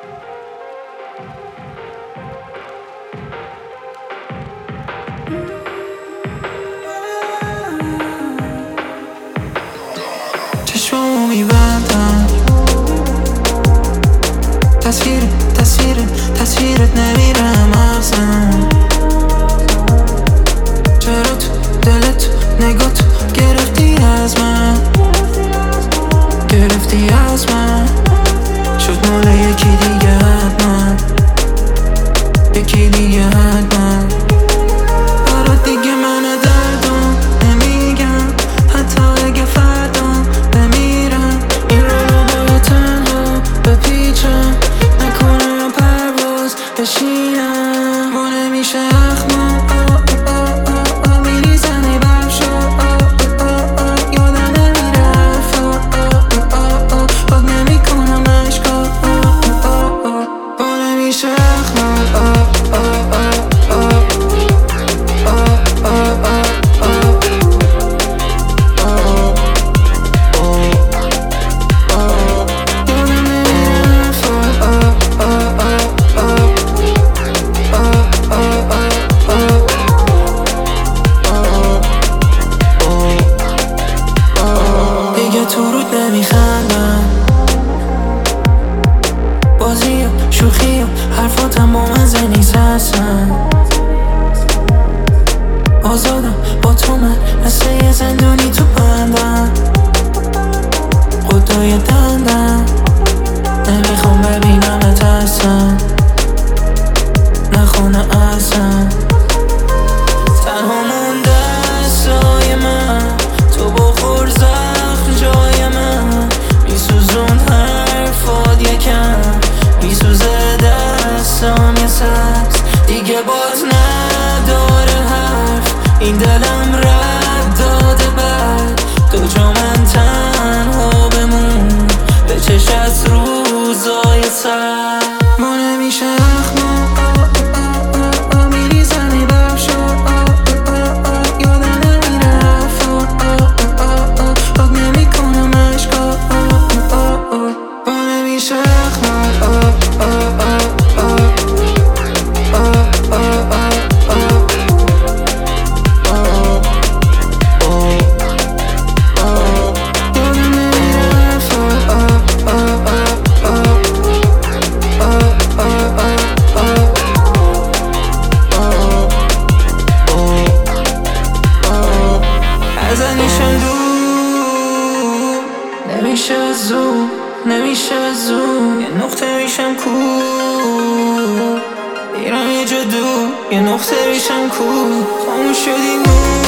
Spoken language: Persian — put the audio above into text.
چشمامو میبندم، تصویرت نمیرم ازم. چرا تو دلت نگات گرفتی از من، شد مال یکی دیگه حتما، یکی دیگه حتما. برات دیگه من دردم نمیگم، حتی اگه فردا بمیرم. این رو باید تنها بپیچم، نکنم پرواز بشینم. ما نمیشه اخمام میریزنی برشا، یادم نمیره حرفا، پاک نمیکنم عشقا. ما نمیشه اخمام تو رود نمیخندم، بازی و شوخی و حرفاتم با من زنیز هستن. آزادم با تو، من مثل یه زندونی تو بندم، خدای دندم. نمیخوام ببینمت اصلا، نخونه اصلا. تنها مونده سای من، تو بخور زخم جای من. میسوزون حرفات یکم، میسوزه دستام یه سبز. دیگه باز نداره حرف، این دلم رد داده بعد. تو جا من تنها بمون، به چشت روزای سر. ما نمیشه اخمام میریزنی برشا، یادم نمیره حرفا، پاک نمیکنم عشقا. ما نمیشه اخمام ازنیشم دور، نمیشه زوم، نمیشه زوم. یه نقطه میشم کور، میرم یه جا دور، یه نقطه میشم کور. خاموش شدی نور.